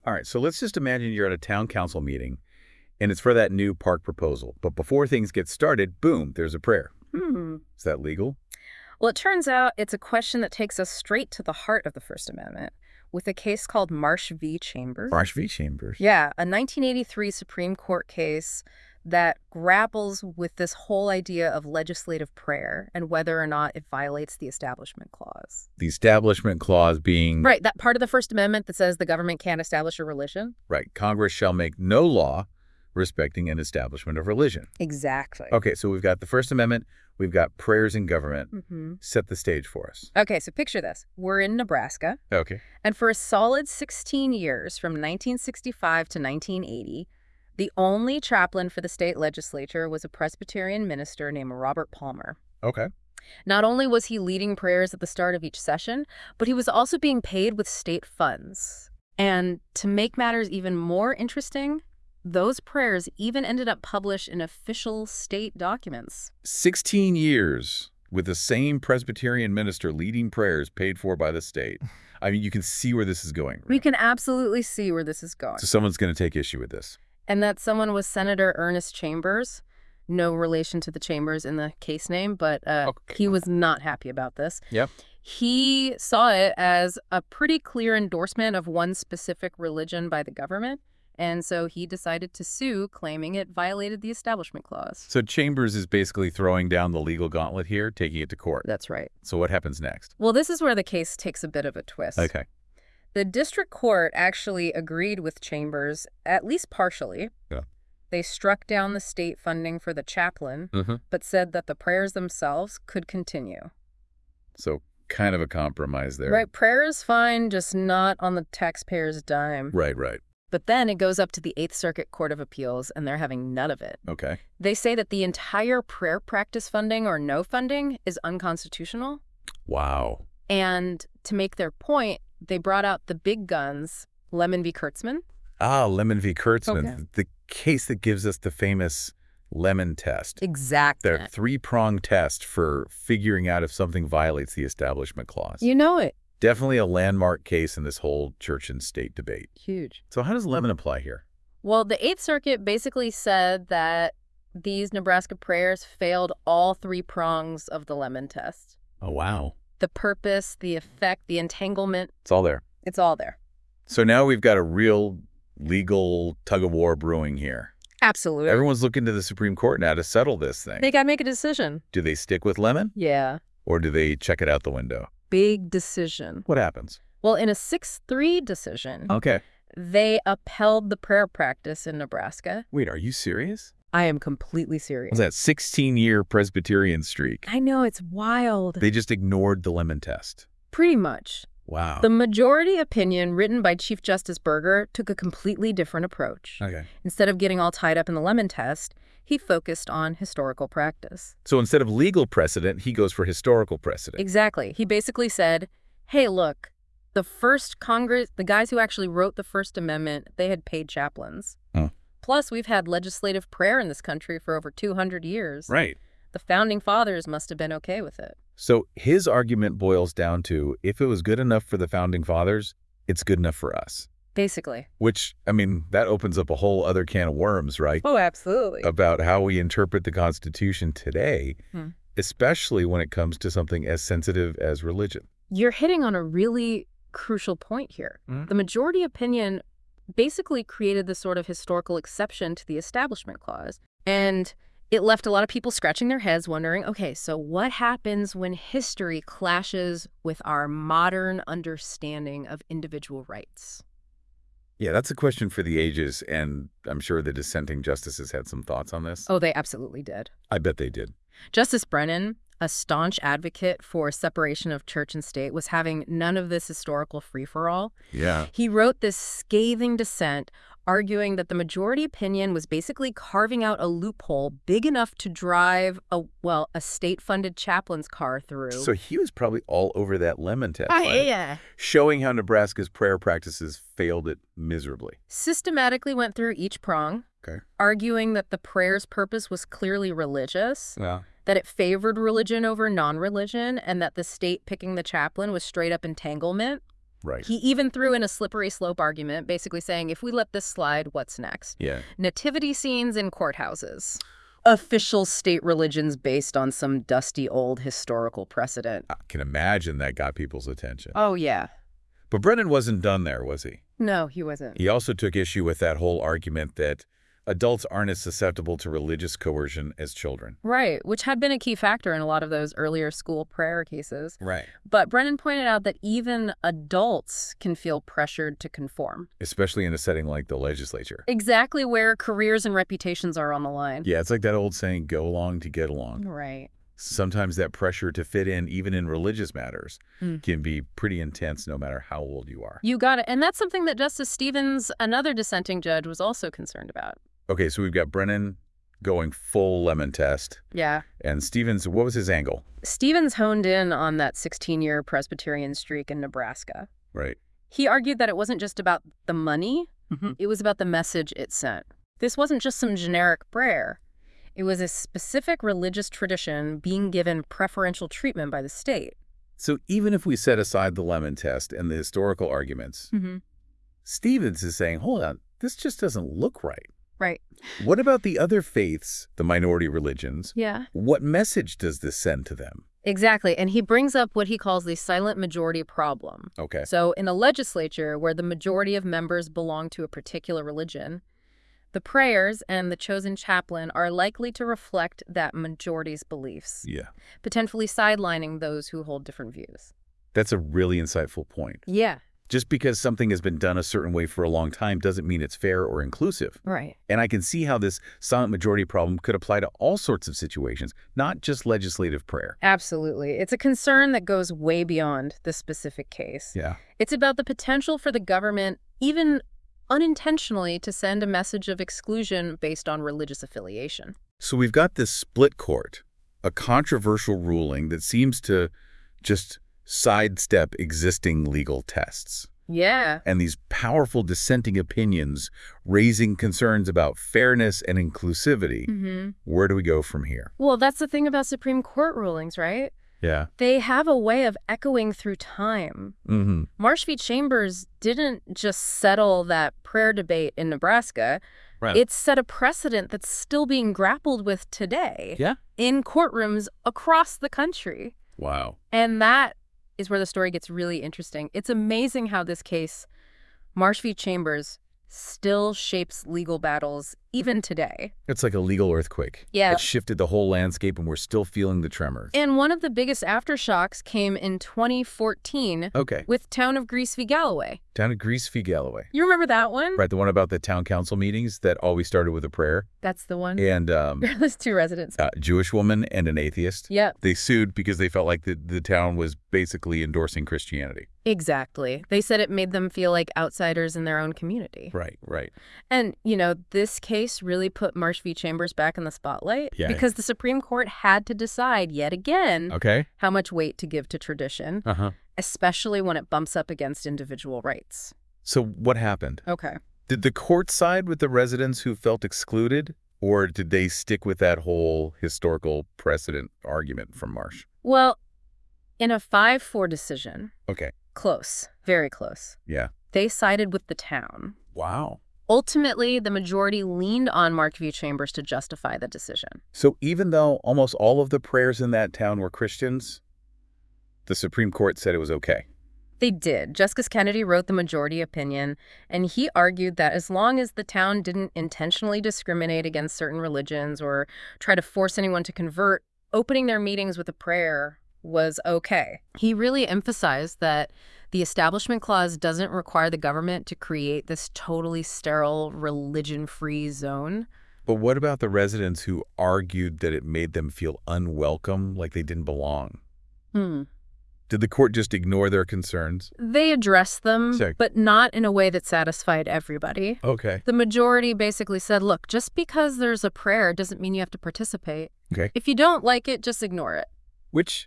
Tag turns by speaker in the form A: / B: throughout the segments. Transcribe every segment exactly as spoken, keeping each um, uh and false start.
A: All right, so let's just imagine you're at a town council meeting, and it's for that new park proposal. But before things get started, boom, there's a prayer.
B: Hmm.
A: Is that legal?
B: Well, it turns out it's a question that takes us straight to the heart of the First Amendment with a case called Marsh v. Chambers.
A: Marsh v. Chambers.
B: Yeah, a nineteen eighty-three Supreme Court case that grapples with this whole idea of legislative prayer and whether or not it violates the Establishment Clause.
A: The Establishment Clause being...
B: Right, that part of the First Amendment that says the government can't establish a religion.
A: Right, Congress shall make no law respecting an establishment of religion.
B: Exactly.
A: Okay, so we've got the First Amendment, we've got prayers in government.
B: Mm-hmm.
A: Set the stage for us.
B: Okay, so picture this. We're in Nebraska.
A: Okay.
B: And for a solid sixteen years, from nineteen sixty-five to nineteen eighty, the only chaplain for the state legislature was a Presbyterian minister named Robert Palmer.
A: Okay.
B: Not only was he leading prayers at the start of each session, but he was also being paid with state funds. And to make matters even more interesting, those prayers even ended up published in official state documents.
A: sixteen years with the same Presbyterian minister leading prayers paid for by the state. I mean, you can see where this is going.
B: We can absolutely see where this is going.
A: So someone's going to take issue with this.
B: And that someone was Senator Ernest Chambers. No relation to the Chambers in the case name, but uh,
A: Okay.
B: he was not happy about this.
A: Yep.
B: He saw it as a pretty clear endorsement of one specific religion by the government, and so he decided to sue, claiming it violated the Establishment Clause.
A: So Chambers is basically throwing down the legal gauntlet here, taking it to court.
B: That's right.
A: So what happens next?
B: Well, this is where the case takes a bit of a twist.
A: Okay.
B: The district court actually agreed with Chambers, at least partially.
A: Yeah.
B: They struck down the state funding for the chaplain,
A: Mm-hmm.
B: but said that the prayers themselves could continue.
A: So kind of a compromise there.
B: Right, prayer is fine, just not on the taxpayer's dime.
A: Right, right.
B: But then it goes up to the Eighth Circuit Court of Appeals, and they're having none of it.
A: Okay.
B: They say that the entire prayer practice funding or no funding is unconstitutional.
A: Wow.
B: And to make their point, they brought out the big guns, Lemon v. Kurtzman.
A: Ah, Lemon v. Kurtzman,
B: Okay.
A: the case that gives us the famous Lemon test.
B: Exactly.
A: Their three-pronged test for figuring out if something violates the Establishment Clause.
B: You know it.
A: Definitely a landmark case in this whole church and state debate.
B: Huge.
A: So how does Lemon apply here?
B: Well, the Eighth Circuit basically said that these Nebraska prayers failed all three prongs of the Lemon test.
A: Oh, wow.
B: The purpose, the effect, the entanglement,
A: It's all there.
B: it's all there.
A: So now we've got a real legal tug-of-war brewing here.
B: Absolutely.
A: Everyone's looking to the Supreme Court now to settle this thing.
B: They got to make a decision.
A: Do they stick with Lemon,
B: Yeah.
A: or do they check it out the window?
B: Big decision.
A: What happens?
B: Well, in a six three decision,
A: Okay.
B: they upheld the prayer practice in Nebraska.
A: Wait, are you serious?
B: I am completely serious.
A: Was that sixteen-year Presbyterian streak?
B: I know, it's wild.
A: They just ignored the Lemon test.
B: Pretty much.
A: Wow.
B: The majority opinion written by Chief Justice Berger took a completely different approach.
A: Okay.
B: Instead of getting all tied up in the Lemon test, he focused on historical practice.
A: So instead of legal precedent, he goes for historical precedent.
B: Exactly. He basically said, hey, look, the first Congress, the guys who actually wrote the First Amendment, they had paid chaplains.
A: Huh.
B: Plus, we've had legislative prayer in this country for over two hundred years.
A: Right.
B: The Founding Fathers must have been okay with it.
A: So his argument boils down to, if it was good enough for the Founding Fathers, it's good enough for us.
B: Basically.
A: Which, I mean, that opens up a whole other can of worms, right?
B: Oh, absolutely.
A: About how we interpret the Constitution today,
B: Hmm.
A: especially when it comes to something as sensitive as religion.
B: You're hitting on a really crucial point here.
A: Mhm.
B: The majority opinion basically created this sort of historical exception to the Establishment Clause. And it left a lot of people scratching their heads wondering, okay, so what happens when history clashes with our modern understanding of individual rights?
A: Yeah, that's a question for the ages, and I'm sure the dissenting justices had some thoughts on this.
B: Oh, they absolutely did.
A: I bet they did.
B: Justice Brennan, a staunch advocate for separation of church and state, was having none of this historical free-for-all.
A: Yeah.
B: He wrote this scathing dissent, arguing that the majority opinion was basically carving out a loophole big enough to drive a, well, a state-funded chaplain's car through.
A: So he was probably all over that Lemon test,
B: Ah,
A: right?
B: yeah.
A: Showing how Nebraska's prayer practices failed it miserably.
B: Systematically went through each prong,
A: Okay.
B: arguing that the prayer's purpose was clearly religious,
A: Yeah.
B: that it favored religion over non-religion, and that the state picking the chaplain was straight-up entanglement.
A: Right.
B: He even threw in a slippery slope argument, basically saying, if we let this slide, what's next?
A: Yeah.
B: Nativity scenes in courthouses. Official state religions based on some dusty old historical precedent.
A: I can imagine that got people's attention.
B: Oh, yeah.
A: But Brennan wasn't done there, was he?
B: No, he wasn't.
A: He also took issue with that whole argument that adults aren't as susceptible to religious coercion as children.
B: Right, which had been a key factor in a lot of those earlier school prayer cases.
A: Right.
B: But Brennan pointed out that even adults can feel pressured to conform.
A: Especially in a setting like the legislature.
B: Exactly where careers and reputations are on the line.
A: Yeah, it's like that old saying, go along to get along.
B: Right.
A: Sometimes that pressure to fit in, even in religious matters,
B: Mm.
A: can be pretty intense no matter how old you are.
B: You got it. And that's something that Justice Stevens, another dissenting judge, was also concerned about.
A: Okay, so we've got Brennan going full lemon test.
B: Yeah.
A: And Stevens, what was his angle?
B: Stevens honed in on that sixteen-year Presbyterian streak in Nebraska.
A: Right.
B: He argued that it wasn't just about the money,
A: Mm-hmm.
B: it was about the message it sent. This wasn't just some generic prayer. It was a specific religious tradition being given preferential treatment by the state.
A: So even if we set aside the lemon test and the historical arguments,
B: Mm-hmm.
A: Stevens is saying, hold on, this just doesn't look right.
B: Right.
A: What about the other faiths, the minority religions?
B: Yeah.
A: What message does this send to them?
B: Exactly. And he brings up what he calls the silent majority problem.
A: Okay.
B: So in a legislature where the majority of members belong to a particular religion, the prayers and the chosen chaplain are likely to reflect that majority's beliefs,
A: Yeah.
B: potentially sidelining those who hold different views.
A: That's a really insightful point.
B: Yeah.
A: Just because something has been done a certain way for a long time doesn't mean it's fair or inclusive.
B: Right.
A: And I can see how this silent majority problem could apply to all sorts of situations, not just legislative prayer.
B: Absolutely. It's a concern that goes way beyond the specific case.
A: Yeah.
B: It's about the potential for the government, even unintentionally, to send a message of exclusion based on religious affiliation.
A: So we've got this split court, a controversial ruling that seems to just sidestep existing legal tests.
B: Yeah.
A: And these powerful dissenting opinions raising concerns about fairness and inclusivity.
B: Mm-hmm.
A: Where do we go from here?
B: Well, that's the thing about Supreme Court rulings, right?
A: Yeah.
B: They have a way of echoing through time.
A: Mm-hmm.
B: Marsh v. Chambers didn't just settle that prayer debate in Nebraska.
A: Right.
B: It set a precedent that's still being grappled with today.
A: Yeah.
B: In courtrooms across the country.
A: Wow.
B: And that is where the story gets really interesting. It's amazing how this case, Marsh v. Chambers, still shapes legal battles even today.
A: It's like a legal earthquake.
B: Yeah.
A: It shifted the whole landscape and we're still feeling the tremors.
B: And one of the biggest aftershocks came in twenty fourteen
A: Okay.
B: with Town of Greece v. Galloway.
A: Down at Greece v. Galloway.
B: You remember that one?
A: Right, the one about the town council meetings that always started with a prayer.
B: That's the one.
A: And um,
B: There's two residents.
A: a Jewish woman and an atheist.
B: Yep,
A: They sued because they felt like the, the town was basically endorsing Christianity.
B: exactly. They said it made them feel like outsiders in their own community.
A: Right, right.
B: And, you know, this case really put Marsh v. Chambers back in the spotlight
A: Yeah.
B: because the Supreme Court had to decide yet again
A: Okay.
B: how much weight to give to tradition,
A: Uh-huh.
B: especially when it bumps up against individual rights.
A: So what happened?
B: Okay.
A: Did the court side with the residents who felt excluded, or did they stick with that whole historical precedent argument from Marsh?
B: Well, in a five four decision,
A: Okay.
B: close, very close,
A: Yeah.
B: they sided with the town.
A: Wow.
B: Ultimately, the majority leaned on Marsh v. Chambers to justify the decision.
A: So even though almost all of the prayers in that town were Christians, the Supreme Court said it was okay.
B: They did. Justice Kennedy wrote the majority opinion, and he argued that as long as the town didn't intentionally discriminate against certain religions or try to force anyone to convert, opening their meetings with a prayer was okay. He really emphasized that the Establishment Clause doesn't require the government to create this totally sterile, religion-free zone.
A: But what about the residents who argued that it made them feel unwelcome, like they didn't belong?
B: Hmm.
A: Did the court just ignore their concerns?
B: They addressed them,
A: Sick.
B: but not in a way that satisfied everybody.
A: Okay.
B: The majority basically said, look, just because there's a prayer doesn't mean you have to participate.
A: Okay.
B: If you don't like it, just ignore it.
A: Which,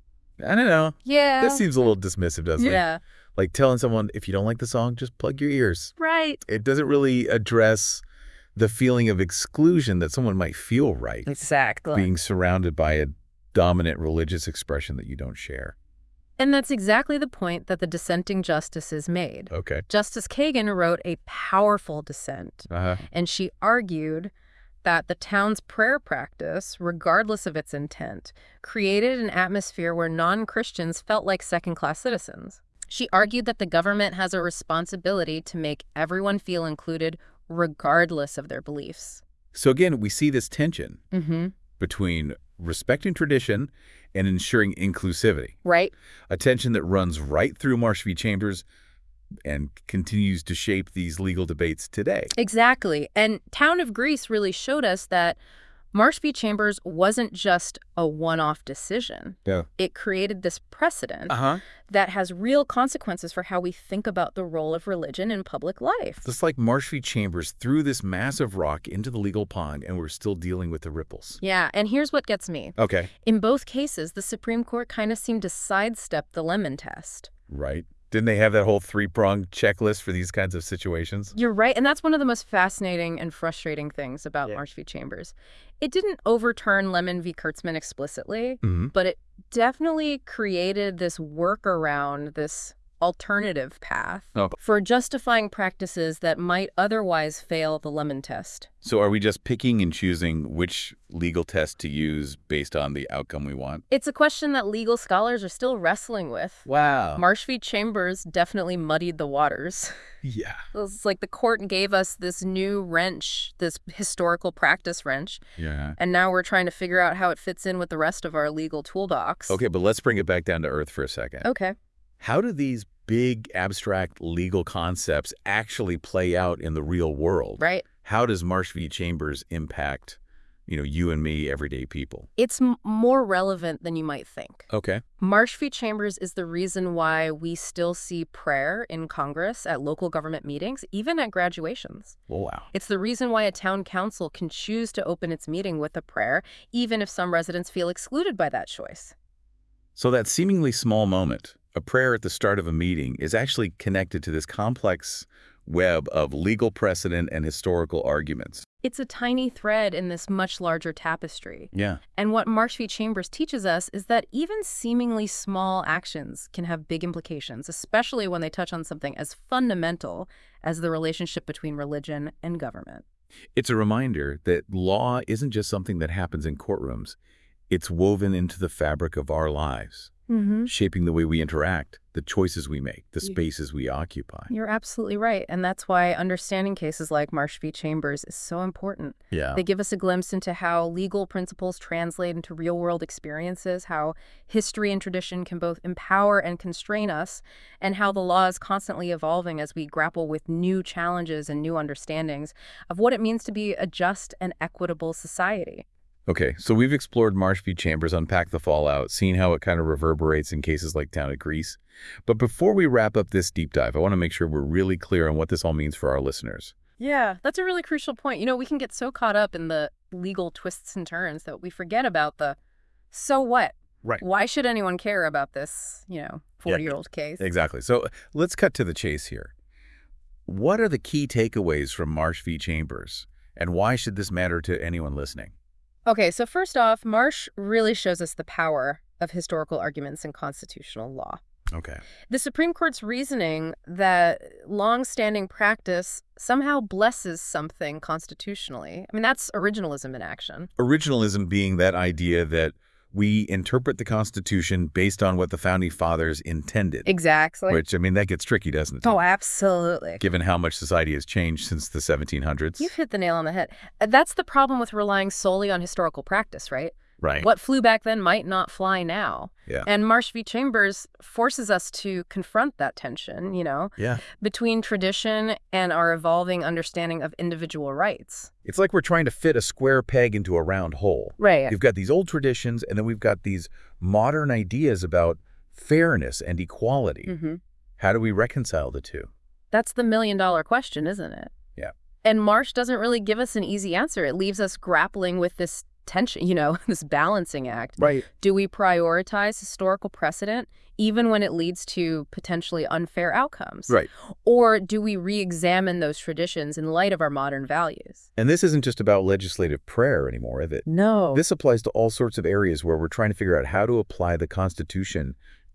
A: I don't know.
B: Yeah.
A: This seems a little dismissive, doesn't it?
B: Yeah.
A: Like telling someone, if you don't like the song, just plug your ears.
B: Right.
A: It doesn't really address the feeling of exclusion that someone might feel, right?
B: Exactly.
A: Being surrounded by a dominant religious expression that you don't share.
B: And that's exactly the point that the dissenting justices made.
A: Okay.
B: Justice Kagan wrote a powerful dissent,
A: Uh-huh.
B: and she argued that the town's prayer practice, regardless of its intent, created an atmosphere where non-Christians felt like second-class citizens. She argued that the government has a responsibility to make everyone feel included regardless of their beliefs.
A: So again, we see this tension
B: Mm-hmm.
A: between respecting tradition and ensuring inclusivity,
B: Right?
A: a tension that runs right through Marsh v. Chambers and continues to shape these legal debates today.
B: Exactly. And Town of Greece really showed us that Marsh v. Chambers wasn't just a one-off decision.
A: Yeah.
B: It created this precedent
A: Uh-huh.
B: that has real consequences for how we think about the role of religion in public life.
A: Just like Marsh v. Chambers threw this massive rock into the legal pond, and we're still dealing with the ripples.
B: Yeah, and here's what gets me.
A: Okay.
B: In both cases, the Supreme Court kind of seemed to sidestep the Lemon test.
A: Right. Didn't they have that whole three-pronged checklist for these kinds of situations?
B: You're right, and that's one of the most fascinating and frustrating things about
A: Yeah.
B: Marsh v. Chambers. It didn't overturn Lemon v. Kurtzman explicitly,
A: Mm-hmm.
B: but it definitely created this workaround, this alternative path
A: Oh.
B: for justifying practices that might otherwise fail the Lemon test.
A: So are we just picking and choosing which legal test to use based on the outcome we want?
B: It's a question that legal scholars are still wrestling with.
A: Wow.
B: Marsh v. Chambers definitely muddied the waters.
A: Yeah.
B: It's like the court gave us this new wrench, this historical practice wrench,
A: Yeah.
B: and now we're trying to figure out how it fits in with the rest of our legal toolbox.
A: Okay, but let's bring it back down to earth for a second.
B: Okay.
A: How do these big abstract legal concepts actually play out in the real world?
B: Right.
A: How does Marsh v. Chambers impact, you know, you and me, everyday people?
B: It's m more relevant than you might think.
A: Okay.
B: Marsh v. Chambers is the reason why we still see prayer in Congress, at local government meetings, even at graduations.
A: Well, wow.
B: It's the reason why a town council can choose to open its meeting with a prayer, even if some residents feel excluded by that choice.
A: So that seemingly small moment, a prayer at the start of a meeting, is actually connected to this complex web of legal precedent and historical arguments.
B: It's a tiny thread in this much larger tapestry.
A: Yeah.
B: And what Marsh v. Chambers teaches us is that even seemingly small actions can have big implications, especially when they touch on something as fundamental as the relationship between religion and government.
A: It's a reminder that law isn't just something that happens in courtrooms. It's woven into the fabric of our lives,
B: Mm-hmm.
A: shaping the way we interact, the choices we make, the
B: Yeah.
A: spaces we occupy.
B: You're absolutely right. And that's why understanding cases like Marsh v. Chambers is so important.
A: Yeah.
B: They give us a glimpse into how legal principles translate into real-world experiences, how history and tradition can both empower and constrain us, and how the law is constantly evolving as we grapple with new challenges and new understandings of what it means to be a just and equitable society.
A: Okay, so we've explored Marsh v. Chambers, unpacked the fallout, seen how it kind of reverberates in cases like Town of Greece. But before we wrap up this deep dive, I want to make sure we're really clear on what this all means for our listeners.
B: Yeah, that's a really crucial point. You know, we can get so caught up in the legal twists and turns that we forget about the so what?
A: Right.
B: Why should anyone care about this, you know, forty-year-old case?
A: Exactly. So let's cut to the chase here. What are the key takeaways from Marsh v. Chambers, and why should this matter to anyone listening?
B: Okay, so first off, Marsh really shows us the power of historical arguments in constitutional law.
A: Okay.
B: The Supreme Court's reasoning that long-standing practice somehow blesses something constitutionally. I mean, that's originalism in action.
A: Originalism being that idea that we interpret the Constitution based on what the Founding Fathers intended.
B: Exactly.
A: Which, I mean, that gets tricky, doesn't it?
B: Oh, absolutely.
A: Given how much society has changed since the seventeen hundreds.
B: You've hit the nail on the head. Uh, That's the problem with relying solely on historical practice, right?
A: Right.
B: What flew back then might not fly now.
A: Yeah.
B: And Marsh v. Chambers forces us to confront that tension, you know,
A: Yeah.
B: between tradition and our evolving understanding of individual rights.
A: It's like we're trying to fit a square peg into a round hole.
B: Right.
A: We've got these old traditions, and then we've got these modern ideas about fairness and equality.
B: Mm-hmm.
A: How do we reconcile the two?
B: That's the million-dollar question, isn't it?
A: Yeah.
B: And Marsh doesn't really give us an easy answer. It leaves us grappling with this tension, you know, this balancing act.
A: Right.
B: Do we prioritize historical precedent even when it leads to potentially unfair outcomes?
A: Right.
B: Or do we re-examine those traditions in light of our modern values?
A: And this isn't just about legislative prayer anymore, is it?
B: No.
A: This applies to all sorts of areas where we're trying to figure out how to apply the Constitution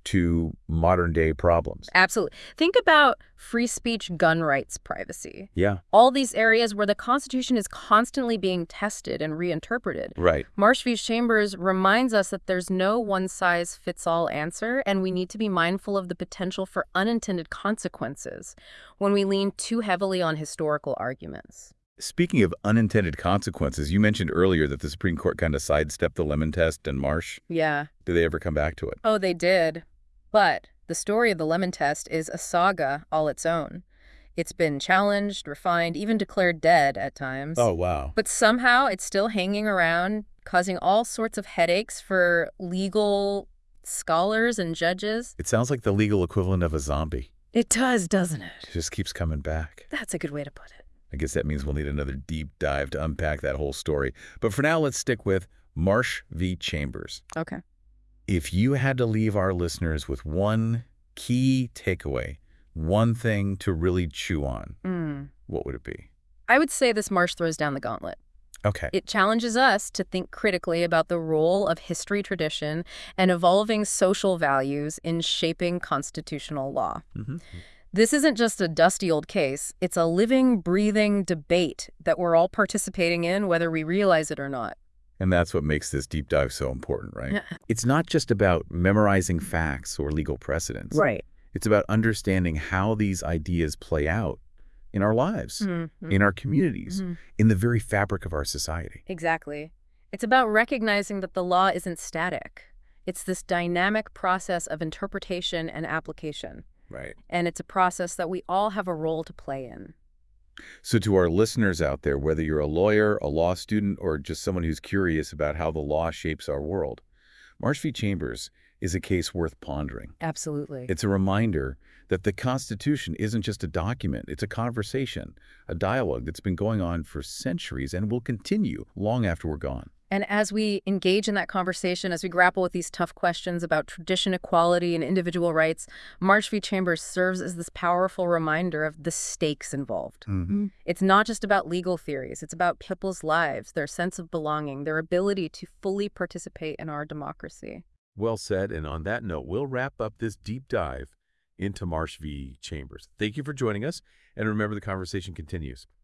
A: to modern-day problems.
B: Absolutely. Think about free speech, gun rights, privacy.
A: Yeah.
B: All these areas where the Constitution is constantly being tested and reinterpreted.
A: Right.
B: Marsh v. Chambers reminds us that there's no one-size-fits-all answer, and we need to be mindful of the potential for unintended consequences when we lean too heavily on historical arguments.
A: Speaking of unintended consequences, you mentioned earlier that the Supreme Court kind of sidestepped the Lemon Test and Marsh.
B: Yeah.
A: Did they ever come back to it?
B: Oh, they did. But the story of the Lemon Test is a saga all its own. It's been challenged, refined, even declared dead at times.
A: Oh, wow.
B: But somehow it's still hanging around, causing all sorts of headaches for legal scholars and judges.
A: It sounds like the legal equivalent of a zombie.
B: It does, doesn't it?
A: It just keeps coming back.
B: That's a good way to put it.
A: I guess that means we'll need another deep dive to unpack that whole story. But for now, let's stick with Marsh v. Chambers.
B: Okay.
A: If you had to leave our listeners with one key takeaway, one thing to really chew on,
B: Mm.
A: what would it be?
B: I would say this Marsh throws down the gauntlet.
A: Okay.
B: It challenges us to think critically about the role of history, tradition, and evolving social values in shaping constitutional law.
A: Mm-hmm.
B: This isn't just a dusty old case. It's a living, breathing debate that we're all participating in, whether we realize it or not.
A: And that's what makes this deep dive so important, right? It's not just about memorizing facts or legal precedents.
B: Right.
A: It's about understanding how these ideas play out in our lives,
B: Mm-hmm.
A: in our communities,
B: Mm-hmm.
A: in the very fabric of our society.
B: Exactly. It's about recognizing that the law isn't static. It's this dynamic process of interpretation and application.
A: Right.
B: And it's a process that we all have a role to play in.
A: So to our listeners out there, whether you're a lawyer, a law student, or just someone who's curious about how the law shapes our world, Marsh v. Chambers is a case worth pondering.
B: Absolutely.
A: It's a reminder that the Constitution isn't just a document. It's a conversation, a dialogue that's been going on for centuries and will continue long after we're gone.
B: And as we engage in that conversation, as we grapple with these tough questions about tradition, equality, and individual rights, Marsh v. Chambers serves as this powerful reminder of the stakes involved.
A: Mm-hmm.
B: It's not just about legal theories. It's about people's lives, their sense of belonging, their ability to fully participate in our democracy.
A: Well said. And on that note, we'll wrap up this deep dive into Marsh v. Chambers. Thank you for joining us. And remember, the conversation continues.